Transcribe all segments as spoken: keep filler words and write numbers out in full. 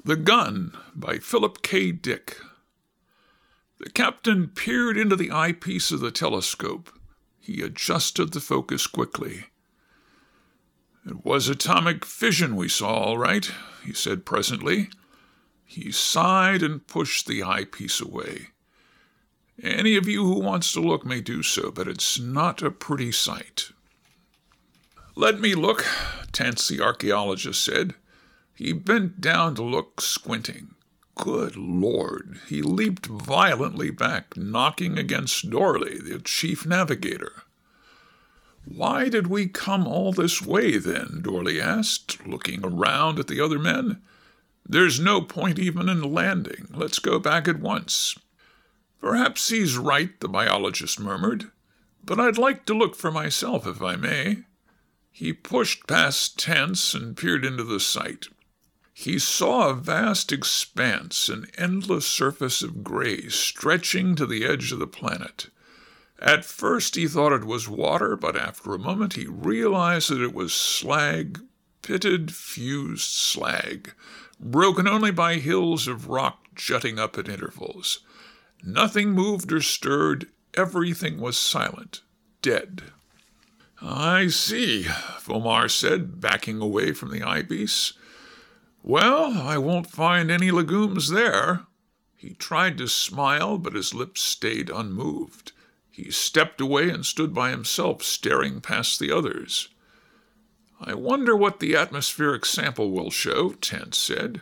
The Gun by Philip K. Dick. The captain peered into the eyepiece of the telescope. He adjusted the focus quickly. "It was atomic fission we saw, all right," he said presently. He sighed and pushed the eyepiece away. "Any of you who wants to look may do so, but it's not a pretty sight." "Let me look," Tance the archaeologist said. He bent down to look, squinting. Good Lord! He leaped violently back, knocking against Dorley, the chief navigator. "Why did we come all this way, then?" Dorley asked, looking around at the other men. "There's no point even in landing. Let's go back at once." "Perhaps he's right," the biologist murmured. "But I'd like to look for myself, if I may." He pushed past Tance and peered into the sight. He saw a vast expanse, an endless surface of gray stretching to the edge of the planet. At first he thought it was water, but after a moment he realized that it was slag, pitted, fused slag, broken only by hills of rock jutting up at intervals. Nothing moved or stirred. Everything was silent, dead. "I see," Fomar said, backing away from the eyepiece. "Well, I won't find any legumes there." He tried to smile, but his lips stayed unmoved. He stepped away and stood by himself, staring past the others. "I wonder what the atmospheric sample will show," Tance said.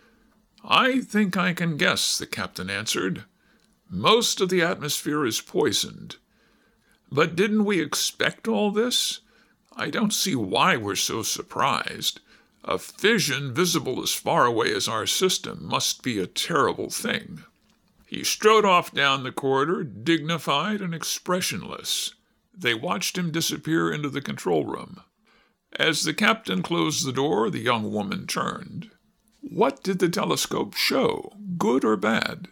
"I think I can guess," the captain answered. "Most of the atmosphere is poisoned. But didn't we expect all this? I don't see why we're so surprised. A fission visible as far away as our system must be a terrible thing." He strode off down the corridor, dignified and expressionless. They watched him disappear into the control room. As the captain closed the door, the young woman turned. "What did the telescope show, good or bad?"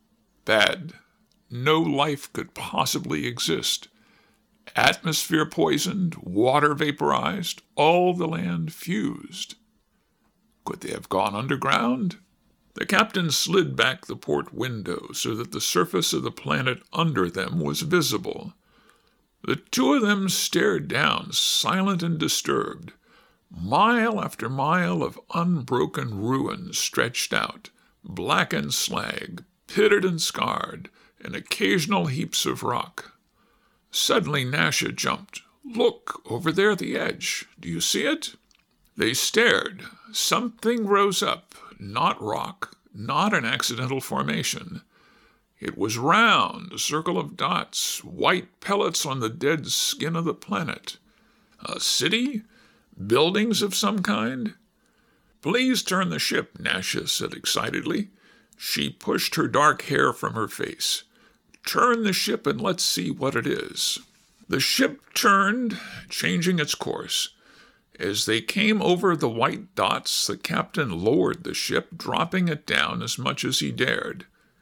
"Bad. No life could possibly exist. Atmosphere poisoned, water vaporized, all the land fused." "Could they have gone underground?" The captain slid back the port window so that the surface of the planet under them was visible. The two of them stared down, silent and disturbed. Mile after mile of unbroken ruins stretched out, blackened slag, pitted and scarred, and occasional heaps of rock. Suddenly Nasha jumped. "Look, over there at the edge. Do you see it?" They stared. Something rose up, not rock, not an accidental formation. It was round, a circle of dots, white pellets on the dead skin of the planet. A city? Buildings of some kind? "Please turn the ship," Nasha said excitedly. She pushed her dark hair from her face. "Turn the ship and let's see what it is." The ship turned, changing its course. As they came over the white dots, the captain lowered the ship, dropping it down as much as he dared.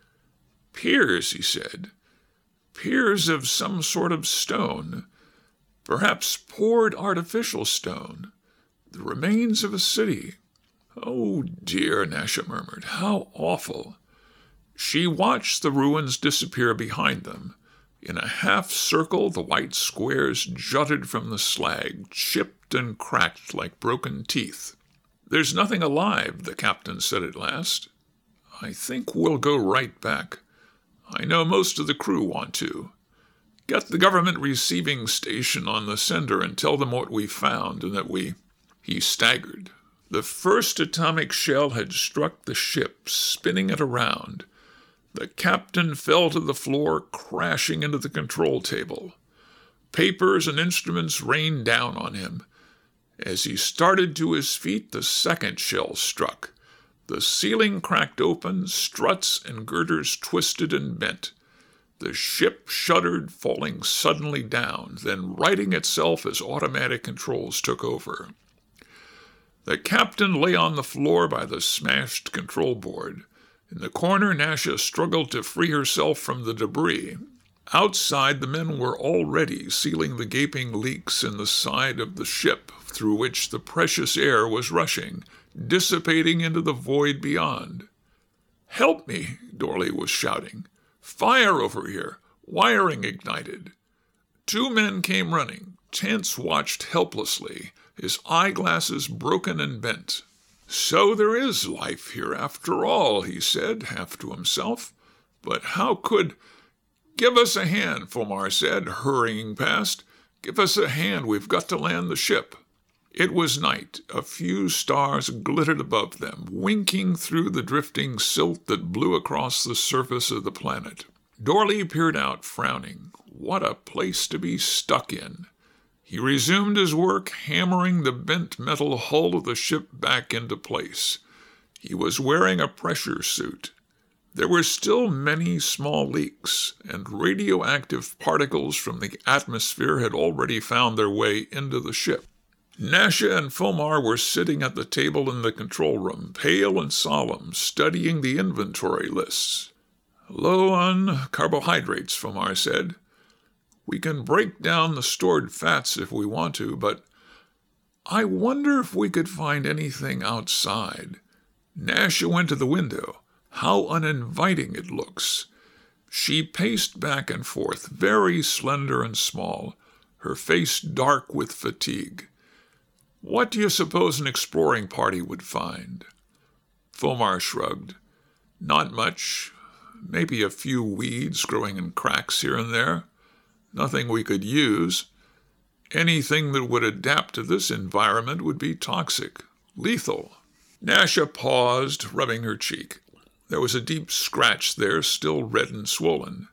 "Piers," he said. "Piers of some sort of stone. Perhaps poured artificial stone. The remains of a city." "Oh, dear," Nasha murmured. "How awful." She watched the ruins disappear behind them. In a half-circle, the white squares jutted from the slag, chipped and cracked like broken teeth. "There's nothing alive," the captain said at last. "I think we'll go right back. I know most of the crew want to. Get the government receiving station on the sender and tell them what we found and that we—" He staggered. The first atomic shell had struck the ship, spinning it around. The captain fell to the floor, crashing into the control table. Papers and instruments rained down on him. As he started to his feet, the second shell struck. The ceiling cracked open, struts and girders twisted and bent. The ship shuddered, falling suddenly down, then righting itself as automatic controls took over. The captain lay on the floor by the smashed control board. In the corner, Nasha struggled to free herself from the debris. Outside, the men were already sealing the gaping leaks in the side of the ship through which the precious air was rushing, dissipating into the void beyond. "Help me," Dorley was shouting. "Fire over here! Wiring ignited!" Two men came running. Tense watched helplessly, his eyeglasses broken and bent. "So there is life here after all," he said, half to himself. "But how could—" "Give us a hand," Fomar said, hurrying past. "Give us a hand. We've got to land the ship." It was night. A few stars glittered above them, winking through the drifting silt that blew across the surface of the planet. Dorley peered out, frowning. What a place to be stuck in. He resumed his work, hammering the bent metal hull of the ship back into place. He was wearing a pressure suit. There were still many small leaks, and radioactive particles from the atmosphere had already found their way into the ship. Nasha and Fomar were sitting at the table in the control room, pale and solemn, studying the inventory lists. "Low on carbohydrates," Fomar said. "We can break down the stored fats if we want to, but I wonder if we could find anything outside." Nasha went to the window. "How uninviting it looks." She paced back and forth, very slender and small, her face dark with fatigue. "What do you suppose an exploring party would find?" Fomar shrugged. "Not much. Maybe a few weeds growing in cracks here and there. Nothing we could use. Anything that would adapt to this environment would be toxic, lethal." Nasha paused, rubbing her cheek. There was a deep scratch there, still red and swollen.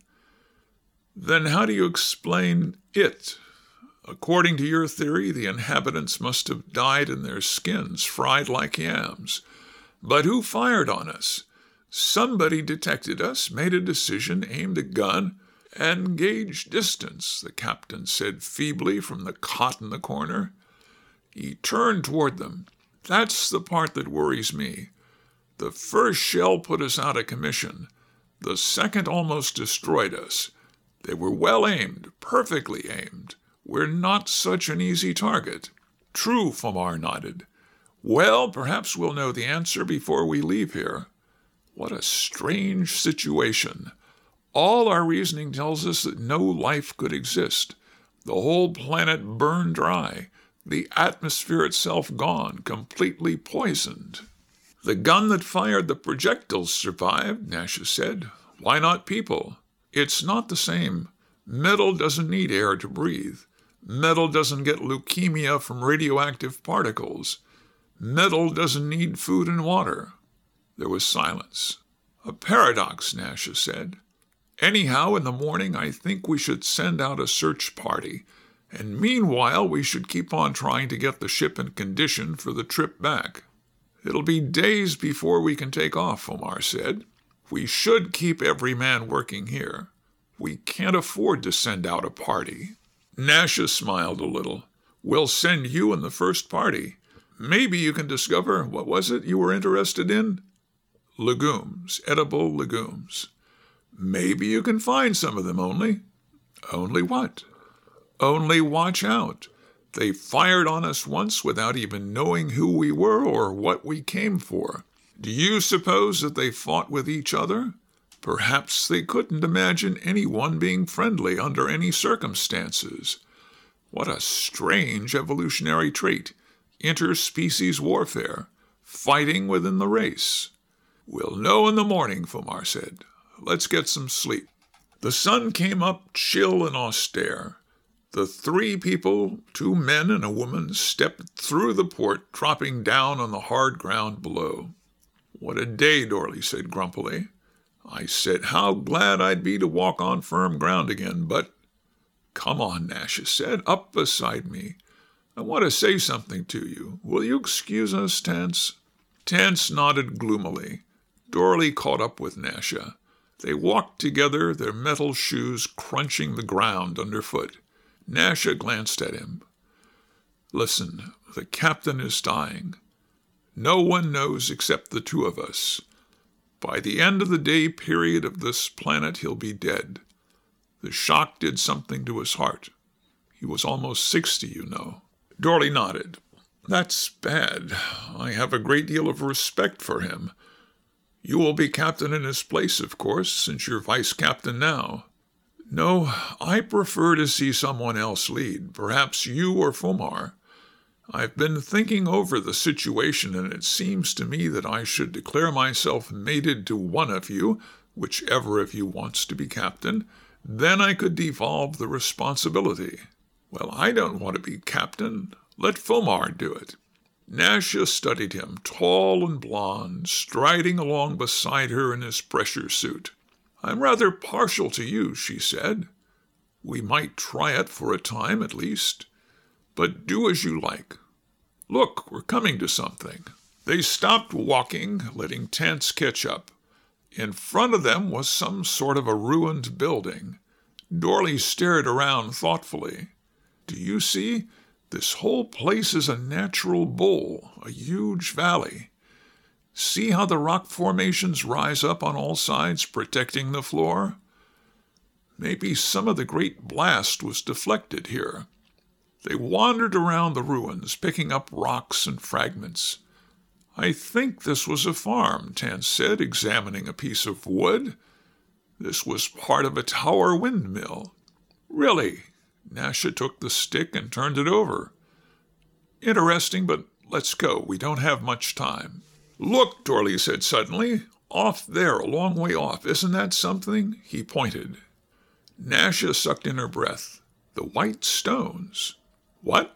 "Then how do you explain it? According to your theory, the inhabitants must have died in their skins, fried like yams. But who fired on us? Somebody detected us, made a decision, aimed a gun, and gauged distance," the captain said feebly from the cot in the corner. He turned toward them. "That's the part that worries me. The first shell put us out of commission. The second almost destroyed us. They were well aimed, perfectly aimed. We're not such an easy target." "True," Fomar nodded. "Well, perhaps we'll know the answer before we leave here. What a strange situation. All our reasoning tells us that no life could exist. The whole planet burned dry. The atmosphere itself gone, completely poisoned." "The gun that fired the projectiles survived," Nasha said. "Why not people? It's not the same. Metal doesn't need air to breathe. Metal doesn't get leukemia from radioactive particles. Metal doesn't need food and water." There was silence. "A paradox," Nasha said. "Anyhow, in the morning I think we should send out a search party, and meanwhile we should keep on trying to get the ship in condition for the trip back." "It'll be days before we can take off," Fomar said. "We should keep every man working here. We can't afford to send out a party." Nasha smiled a little. "We'll send you in the first party. Maybe you can discover, what was it you were interested in?" "Legumes, edible legumes." "Maybe you can find some of them only." "Only what?" "Only watch out. They fired on us once without even knowing who we were or what we came for. Do you suppose that they fought with each other? Perhaps they couldn't imagine anyone being friendly under any circumstances. What a strange evolutionary trait. Interspecies warfare. Fighting within the race." "We'll know in the morning," Fomar said. "Let's get some sleep." The sun came up chill and austere. The three people, two men and a woman, stepped through the port, dropping down on the hard ground below. "What a day," Dorley said grumpily. "I said how glad I'd be to walk on firm ground again, but—" "Come on," Nasha said, "up beside me. I want to say something to you. Will you excuse us, Tance?" Tance nodded gloomily. Dorley caught up with Nasha. They walked together, their metal shoes crunching the ground underfoot. Nasha glanced at him. "Listen, the captain is dying. No one knows except the two of us. By the end of the day period of this planet, he'll be dead. The shock did something to his heart. He was almost sixty, you know." Dorley nodded. That's bad. I have a great deal of respect for him. You will be captain in his place, of course, since you're vice captain now. No, I prefer to see someone else lead, perhaps you or Fomar. I've been thinking over the situation, and it seems to me that I should declare myself mated to one of you, whichever of you wants to be captain. Then I could devolve the responsibility. Well, I don't want to be captain. Let Fomar do it. Nasha studied him, tall and blond, striding along beside her in his pressure suit. I'm rather partial to you, she said. We might try it for a time at least. But do as you like. Look, we're coming to something. They stopped walking, letting Tance catch up. In front of them was some sort of a ruined building. Dorley stared around thoughtfully. Do you see? This whole place is a natural bowl, a huge valley. See how the rock formations rise up on all sides, protecting the floor? Maybe some of the great blast was deflected here. They wandered around the ruins, picking up rocks and fragments. I think this was a farm, Tance said, examining a piece of wood. This was part of a tower windmill. Really? Nasha took the stick and turned it over. Interesting, but let's go. We don't have much time. Look, Dorley said suddenly. Off there, a long way off. Isn't that something? He pointed. Nasha sucked in her breath. The white stones. What?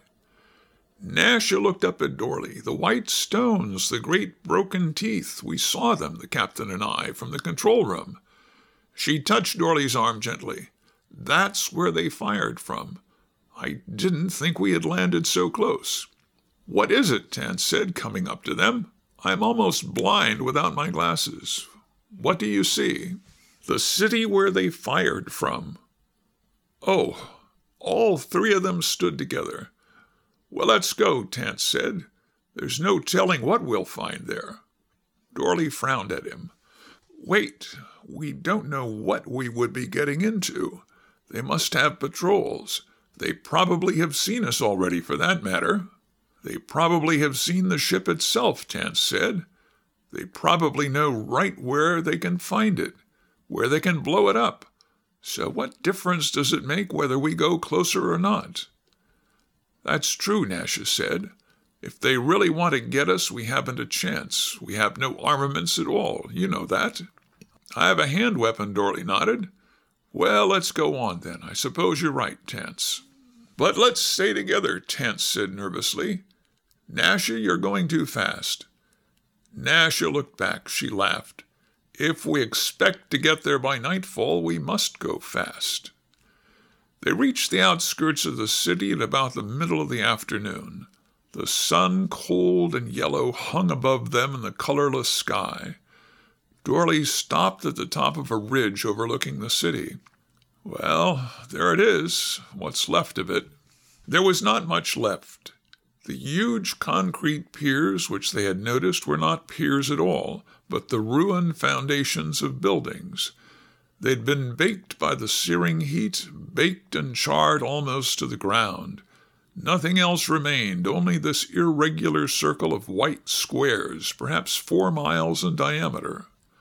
Nasha looked up at Dorley. The white stones, the great broken teeth. We saw them, the captain and I, from the control room. She touched Dorley's arm gently. That's where they fired from. I didn't think we had landed so close. What is it? Tance said, coming up to them. I'm almost blind without my glasses. What do you see? The city where they fired from. Oh, all three of them stood together. Well, let's go, Tance said. There's no telling what we'll find there. Dorley frowned at him. Wait, we don't know what we would be getting into. They must have patrols. They probably have seen us already, for that matter. They probably have seen the ship itself, Tance said. They probably know right where they can find it, where they can blow it up. So what difference does it make whether we go closer or not? That's true, Nasha said. If they really want to get us, we haven't a chance. We have no armaments at all. You know that. I have a hand weapon, Dorley nodded. Well, let's go on then. I suppose you're right, Tance. But let's stay together, Tance said nervously. Nasha, you're going too fast. Nasha looked back. She laughed. If we expect to get there by nightfall, we must go fast. They reached the outskirts of the city at about the middle of the afternoon. The sun, cold and yellow, hung above them in the colorless sky. Dorley stopped at the top of a ridge overlooking the city. Well, there it is, what's left of it. There was not much left. The huge concrete piers which they had noticed were not piers at all, but the ruined foundations of buildings. They'd been baked by the searing heat, baked and charred almost to the ground. Nothing else remained, only this irregular circle of white squares, perhaps four miles in diameter.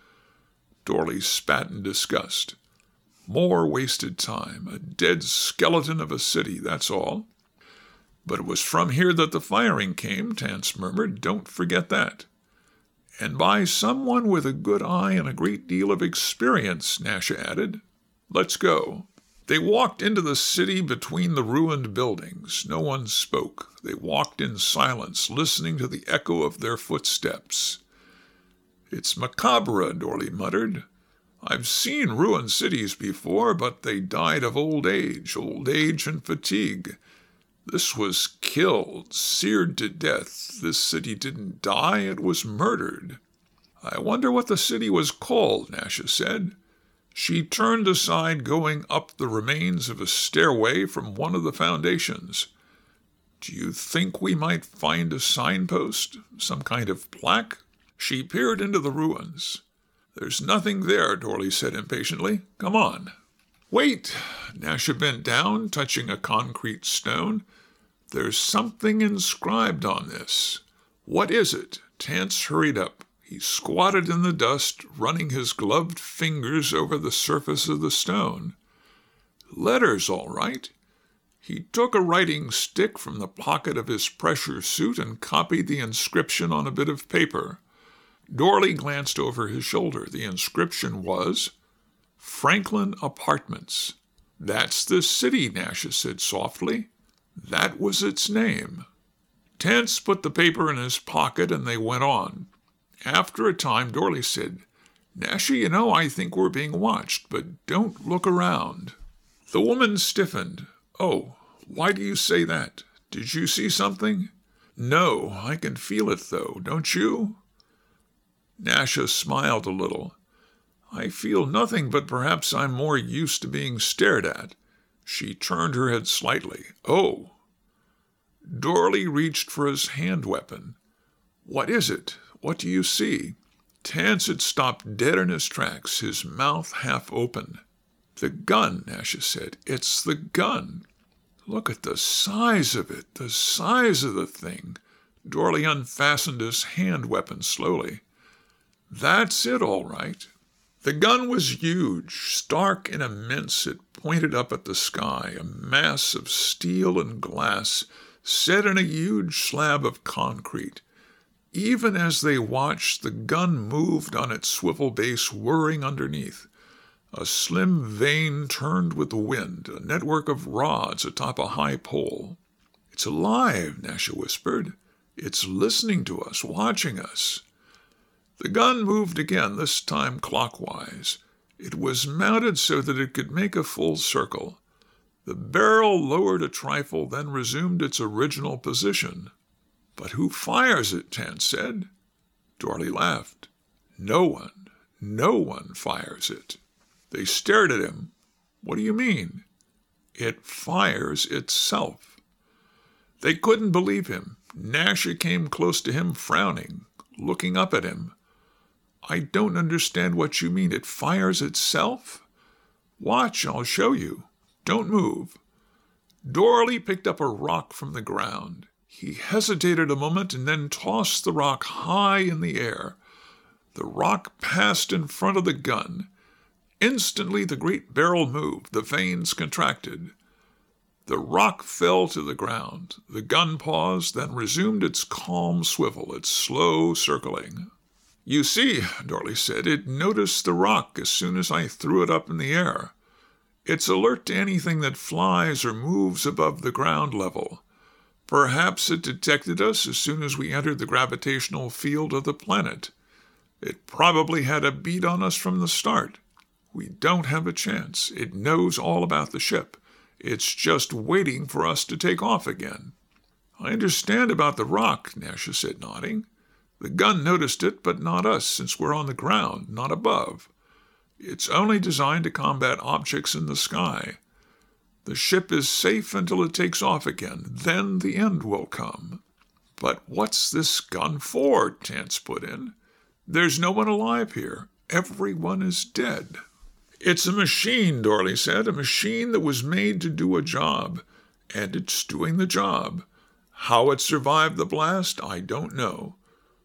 Dorley spat in disgust. More wasted time, a dead skeleton of a city, that's all. But it was from here that the firing came, Tance murmured. Don't forget that. And by someone with a good eye and a great deal of experience, Nasha added. Let's go. They walked into the city between the ruined buildings. No one spoke. They walked in silence, listening to the echo of their footsteps. It's macabre, Dorley muttered. I've seen ruined cities before, but they died of old age, old age and fatigue. This was killed, seared to death. This city didn't die, it was murdered. I wonder what the city was called, Nasha said. She turned aside, going up the remains of a stairway from one of the foundations. Do you think we might find a signpost, some kind of plaque? She peered into the ruins. There's nothing there, Dorley said impatiently. Come on. Wait! Nasha bent down, touching a concrete stone. There's something inscribed on this. What is it? Tance hurried up. He squatted in the dust, running his gloved fingers over the surface of the stone. Letters, all right. He took a writing stick from the pocket of his pressure suit and copied the inscription on a bit of paper. Dorley glanced over his shoulder. The inscription was, Franklin Apartments. That's the city, Nasha said softly. That was its name. Tance put the paper in his pocket and they went on. After a time, Dorley said, Nasha, you know, I think we're being watched, but don't look around. The woman stiffened. Oh, why do you say that? Did you see something? No, I can feel it, though, don't you? Nasha smiled a little. I feel nothing, but perhaps I'm more used to being stared at. She turned her head slightly. Oh. Dorley reached for his hand weapon. What is it? What do you see? Tance had stopped dead in his tracks, his mouth half open. The gun, Nasha said. It's the gun. Look at the size of it, the size of the thing. Dorley unfastened his hand weapon slowly. That's it, all right. The gun was huge, stark and immense. It pointed up at the sky, a mass of steel and glass set in a huge slab of concrete. Even as they watched, the gun moved on its swivel base, whirring underneath. A slim vane turned with the wind, a network of rods atop a high pole. It's alive, Nasha whispered. It's listening to us, watching us. The gun moved again, this time clockwise. It was mounted so that it could make a full circle. The barrel lowered a trifle, then resumed its original position. But who fires it? Tance said. Dorley laughed. No one, no one fires it. They stared at him. What do you mean? It fires itself. They couldn't believe him. Nasha came close to him, frowning, looking up at him. I don't understand what you mean. It fires itself? Watch, I'll show you. Don't move. Dorley picked up a rock from the ground. He hesitated a moment and then tossed the rock high in the air. The rock passed in front of the gun. Instantly the great barrel moved. The vanes contracted. The rock fell to the ground. The gun paused, then resumed its calm swivel, its slow circling. You see, Dorley said, it noticed the rock as soon as I threw it up in the air. It's alert to anything that flies or moves above the ground level. Perhaps it detected us as soon as we entered the gravitational field of the planet. It probably had a beat on us from the start. We don't have a chance. It knows all about the ship. It's just waiting for us to take off again. I understand about the rock, Nasha said, nodding. The gun noticed it, but not us, since we're on the ground, not above. It's only designed to combat objects in the sky. The ship is safe until it takes off again. Then the end will come. But what's this gun for? Tance put in. There's no one alive here. Everyone is dead. It's a machine, Dorley said, a machine that was made to do a job. And it's doing the job. How it survived the blast, I don't know.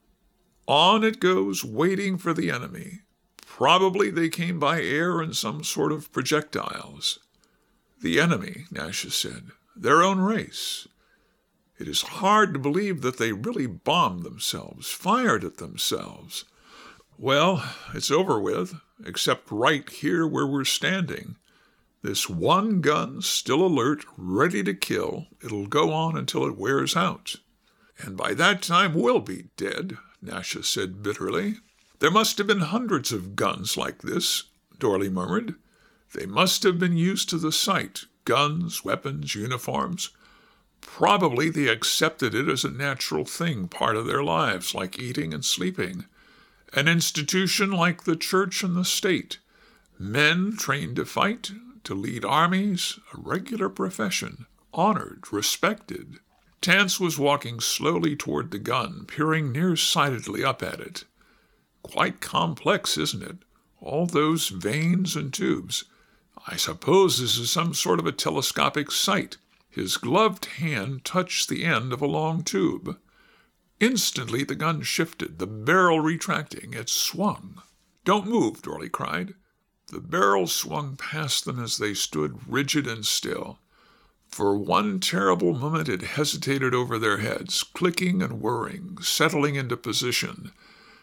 On it goes, waiting for the enemy. Probably they came by air in some sort of projectiles. The enemy, Nasha said, their own race. It is hard to believe that they really bombed themselves, fired at themselves. Well, it's over with, except right here where we're standing. This one gun, still alert, ready to kill, it'll go on until it wears out. And by that time we'll be dead, Nasha said bitterly. There must have been hundreds of guns like this, Dorley murmured. They must have been used to the sight, guns, weapons, uniforms. Probably they accepted it as a natural thing, part of their lives, like eating and sleeping. An institution like the church and the state. Men trained to fight, to lead armies, a regular profession, honored, respected. Tance was walking slowly toward the gun, peering nearsightedly up at it. Quite complex, isn't it? All those vanes and tubes. I suppose this is some sort of a telescopic sight. His gloved hand touched the end of a long tube. Instantly the gun shifted, the barrel retracting. It swung. "Don't move," Dorley cried. The barrel swung past them as they stood rigid and still. For one terrible moment it hesitated over their heads, clicking and whirring, settling into position.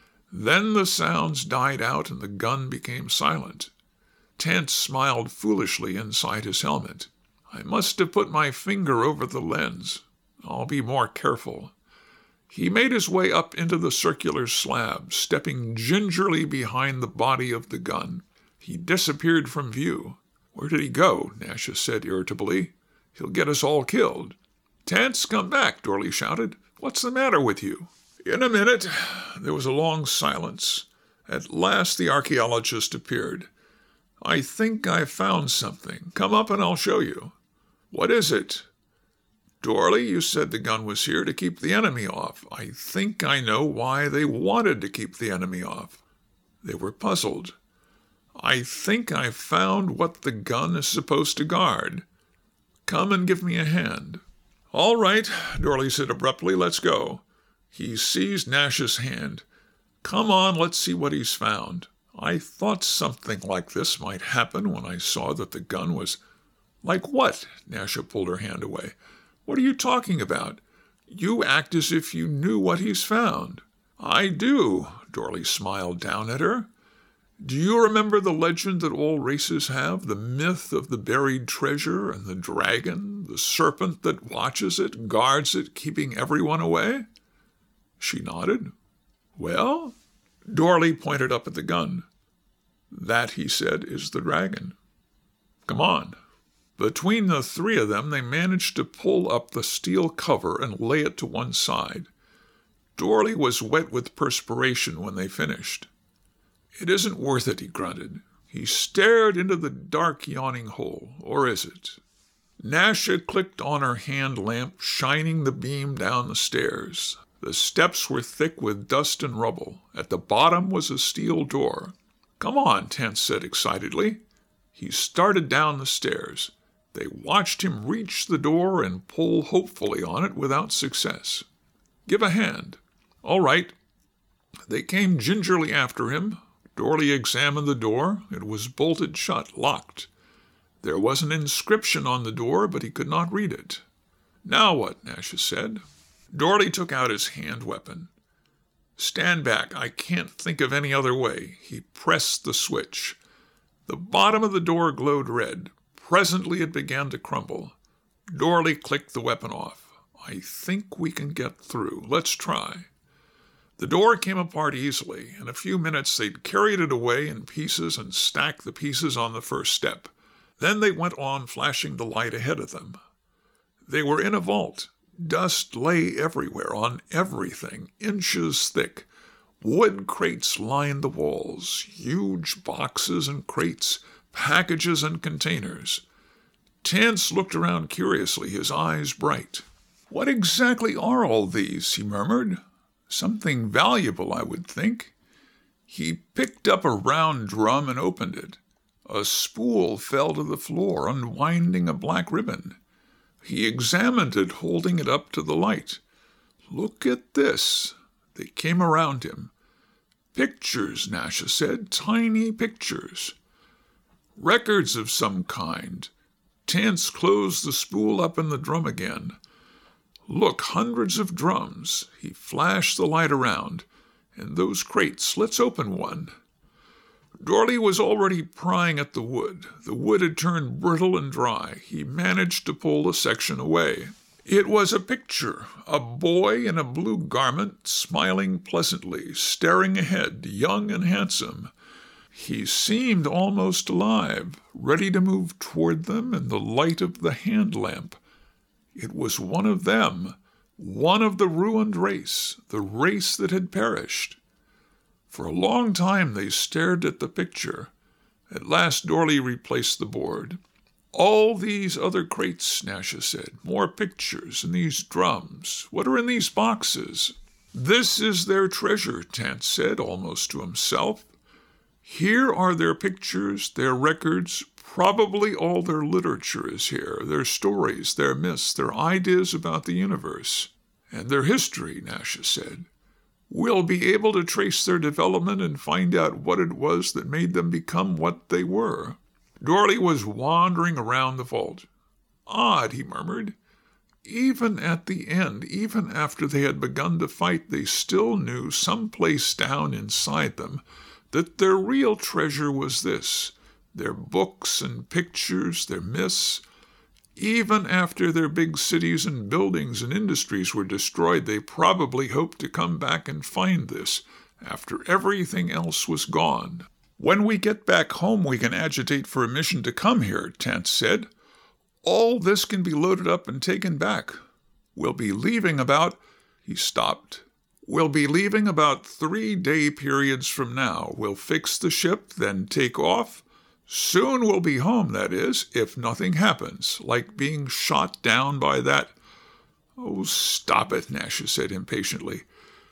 Then the sounds died out and the gun became silent. Tance smiled foolishly inside his helmet. "I must have put my finger over the lens. I'll be more careful." He made his way up into the circular slab, stepping gingerly behind the body of the gun. He disappeared from view. "Where did he go?" Nasha said irritably. "He'll get us all killed." "Tance, come back," Dorley shouted. "What's the matter with you?" "In a minute." There was a long silence. At last the archaeologist appeared. "I think I've found something. Come up and I'll show you." "What is it?" "Dorley, you said the gun was here to keep the enemy off. I think I know why they wanted to keep the enemy off." They were puzzled. "I think I've found what the gun is supposed to guard. Come and give me a hand." "All right," Dorley said abruptly. "Let's go." He seized Nash's hand. "Come on, let's see what he's found. I thought something like this might happen when I saw that the gun was—" "Like what?" Nasha pulled her hand away. "What are you talking about? You act as if you knew what he's found." "I do," Dorley smiled down at her. "Do you remember the legend that all races have, the myth of the buried treasure and the dragon, the serpent that watches it, guards it, keeping everyone away?" She nodded. "Well?" Dorley pointed up at the gun. "That," he said, "is the dragon. Come on." Between the three of them, they managed to pull up the steel cover and lay it to one side. Dorley was wet with perspiration when they finished. "It isn't worth it," he grunted. He stared into the dark, yawning hole. "Or is it?" Nasha clicked on her hand lamp, shining the beam down the stairs. The steps were thick with dust and rubble. At the bottom was a steel door. "Come on," Tance said excitedly. He started down the stairs. They watched him reach the door and pull hopefully on it without success. "Give a hand." "All right." They came gingerly after him. Dorley examined the door. It was bolted shut, locked. There was an inscription on the door, but he could not read it. "Now what?" Nasha said. Dorley took out his hand weapon. "Stand back. I can't think of any other way." He pressed the switch. The bottom of the door glowed red. Presently it began to crumble. Dorley clicked the weapon off. "I think we can get through. Let's try." The door came apart easily. In a few minutes they'd carried it away in pieces and stacked the pieces on the first step. Then they went on, flashing the light ahead of them. They were in a vault. Dust lay everywhere, on everything, inches thick. Wood crates lined the walls, huge boxes and crates, packages and containers. Tance looked around curiously, his eyes bright. "What exactly are all these?" he murmured. "Something valuable, I would think." He picked up a round drum and opened it. A spool fell to the floor, unwinding a black ribbon. He examined it, holding it up to the light. "Look at this." They came around him. "Pictures," Nasha said, "tiny pictures. Records of some kind." Tance closed the spool up in the drum again. "Look, hundreds of drums." He flashed the light around. "And those crates, let's open one." Dorley was already prying at the wood. The wood had turned brittle and dry. He managed to pull a section away. It was a picture, a boy in a blue garment, smiling pleasantly, staring ahead, young and handsome. He seemed almost alive, ready to move toward them in the light of the hand lamp. It was one of them, one of the ruined race, the race that had perished. For a long time they stared at the picture. At last Dorley replaced the board. "All these other crates," Nasha said. "More pictures, and these drums. What are in these boxes?" "This is their treasure," Tance said, almost to himself. "Here are their pictures, their records, Probably all their literature is here, their stories, their myths, their ideas about the universe, and their history, Nasha said. We'll be able to trace their development and find out what it was that made them become what they were. Dorley was wandering around the vault. Odd, he murmured. Even at the end, even after they had begun to fight, they still knew someplace down inside them that their real treasure was this, their books and pictures, their myths. Even after their big cities and buildings and industries were destroyed, they probably hoped to come back and find this, after everything else was gone. When we get back home, we can agitate for a mission to come here, Tance said. All this can be loaded up and taken back. We'll be leaving about... He stopped. We'll be leaving about three-day periods from now. We'll fix the ship, then take off. Soon we'll be home, that is, if nothing happens, like being shot down by that... Oh, stop it, Nasha said impatiently.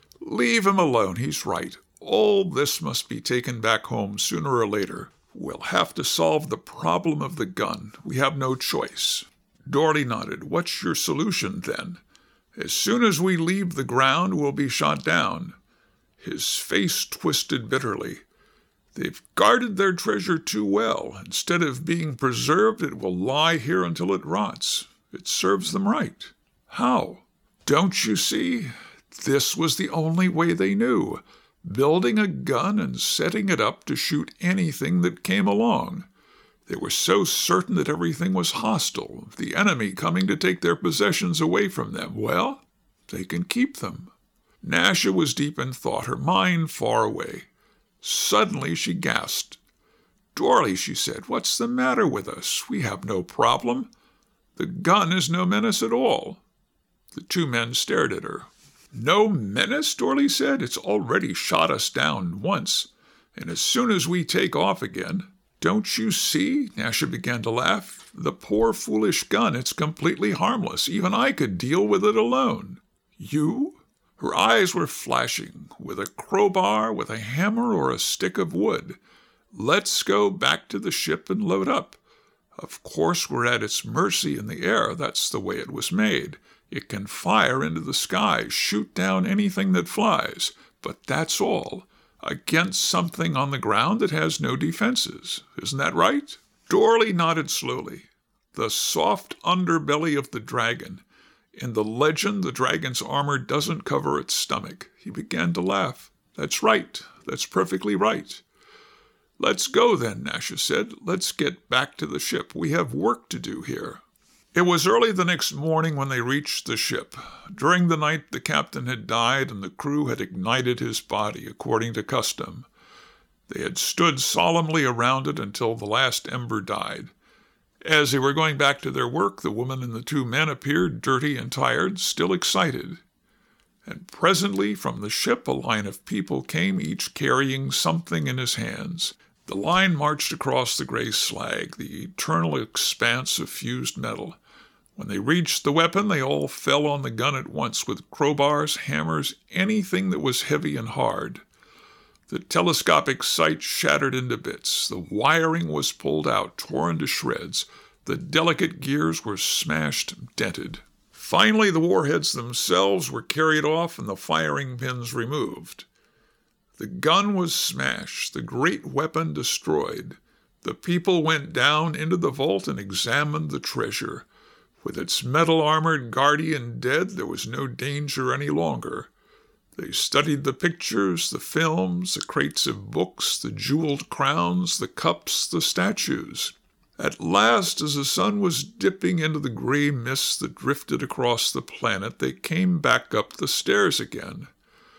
Leave him alone, he's right. All this must be taken back home sooner or later. We'll have to solve the problem of the gun. We have no choice. Dorley nodded. What's your solution, then? As soon as we leave the ground, we'll be shot down. His face twisted bitterly. They've guarded their treasure too well. Instead of being preserved, it will lie here until it rots. It serves them right. How? Don't you see? This was the only way they knew. Building a gun and setting it up to shoot anything that came along. They were so certain that everything was hostile, the enemy coming to take their possessions away from them. Well, they can keep them. Nasha was deep in thought, her mind far away. Suddenly she gasped. Dorley, she said, what's the matter with us? We have no problem. The gun is no menace at all. The two men stared at her. No menace, Dorley said. It's already shot us down once, and as soon as we take off again... Don't you see? Nasha began to laugh. The poor foolish gun, it's completely harmless. Even I could deal with it alone. You? Her eyes were flashing. With a crowbar, with a hammer, or a stick of wood. Let's go back to the ship and load up. Of course we're at its mercy in the air. That's the way it was made. It can fire into the sky, shoot down anything that flies. But that's all. Against something on the ground that has no defenses. Isn't that right? Dorley nodded slowly. The soft underbelly of the dragon. In the legend, the dragon's armor doesn't cover its stomach. He began to laugh. That's right. That's perfectly right. Let's go then, Nasha said. Let's get back to the ship. We have work to do here. It was early the next morning when they reached the ship. During the night the captain had died and the crew had ignited his body, according to custom. They had stood solemnly around it until the last ember died. As they were going back to their work, the woman and the two men appeared, dirty and tired, still excited. And presently from the ship a line of people came, each carrying something in his hands. The line marched across the gray slag, the eternal expanse of fused metal. When they reached the weapon, they all fell on the gun at once with crowbars, hammers, anything that was heavy and hard. The telescopic sight shattered into bits. The wiring was pulled out, torn to shreds. The delicate gears were smashed, dented. Finally, the warheads themselves were carried off and the firing pins removed. The gun was smashed, the great weapon destroyed. The people went down into the vault and examined the treasure. With its metal-armored guardian dead, there was no danger any longer. They studied the pictures, the films, the crates of books, the jeweled crowns, the cups, the statues. At last, as the sun was dipping into the gray mists that drifted across the planet, they came back up the stairs again.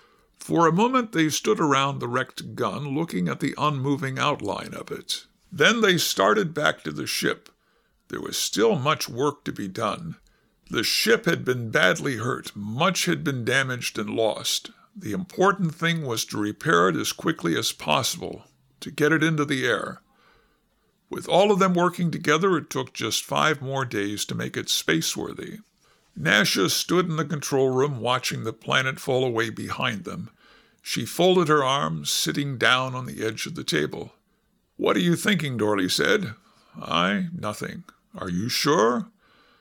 For a moment they stood around the wrecked gun, looking at the unmoving outline of it. Then they started back to the ship. There was still much work to be done. The ship had been badly hurt. Much had been damaged and lost. The important thing was to repair it as quickly as possible, to get it into the air. With all of them working together, it took just five more days to make it spaceworthy. Nasha stood in the control room watching the planet fall away behind them. She folded her arms, sitting down on the edge of the table. "What are you thinking?" Dorley said. I, nothing. Are you sure?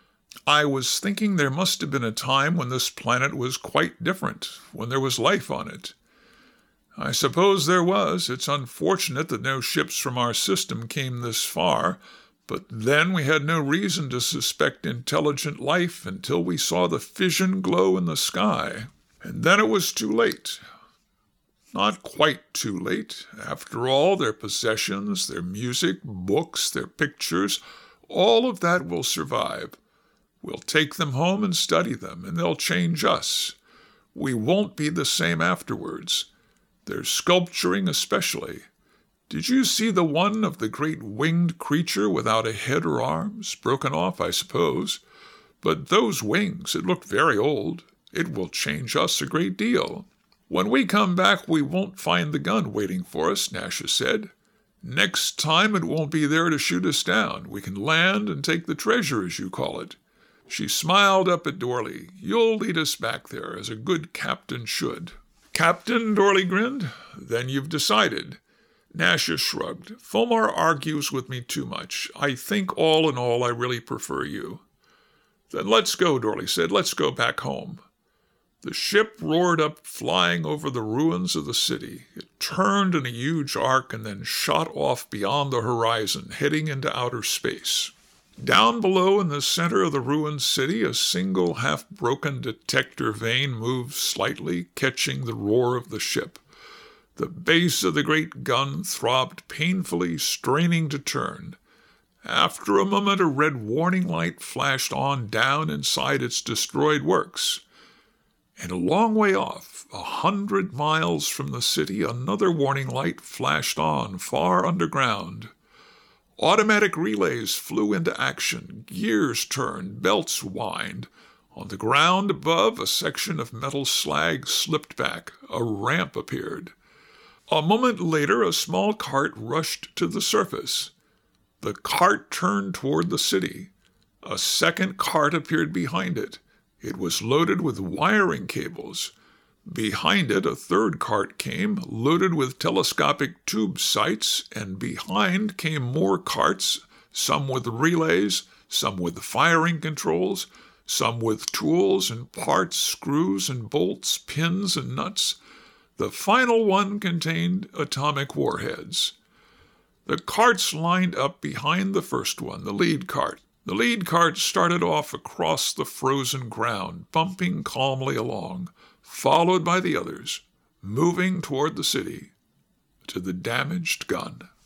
I was thinking there must have been a time when this planet was quite different, when there was life on it. I suppose there was. It's unfortunate that no ships from our system came this far, but then we had no reason to suspect intelligent life until we saw the fission glow in the sky. And then it was too late. Not quite too late. After all, their possessions, their music, books, their pictures, all of that will survive. We'll take them home and study them, and they'll change us. We won't be the same afterwards. Their sculpturing especially. Did you see the one of the great winged creature without a head or arms? Broken off, I suppose. But those wings, it looked very old. It will change us a great deal. When we come back, we won't find the gun waiting for us, Nasha said. Next time it won't be there to shoot us down. We can land and take the treasure, as you call it. She smiled up at Dorley. You'll lead us back there, as a good captain should. Captain, Dorley grinned. Then you've decided. Nasha shrugged. Fulmar argues with me too much. I think all in all I really prefer you. Then let's go, Dorley said. Let's go back home. The ship roared up, flying over the ruins of the city. It turned in a huge arc and then shot off beyond the horizon, heading into outer space. Down below in the center of the ruined city, a single half-broken detector vane moved slightly, catching the roar of the ship. The base of the great gun throbbed painfully, straining to turn. After a moment, a red warning light flashed on down inside its destroyed works. And a long way off, a hundred miles from the city, another warning light flashed on, far underground. Automatic relays flew into action, gears turned, belts whined. On the ground above, a section of metal slag slipped back. A ramp appeared. A moment later, a small cart rushed to the surface. The cart turned toward the city. A second cart appeared behind it. It was loaded with wiring cables. Behind it, a third cart came, loaded with telescopic tube sights, and behind came more carts, some with relays, some with firing controls, some with tools and parts, screws and bolts, pins and nuts. The final one contained atomic warheads. The carts lined up behind the first one, the lead cart. The lead cart started off across the frozen ground, bumping calmly along, followed by the others, moving toward the city, to the damaged gun.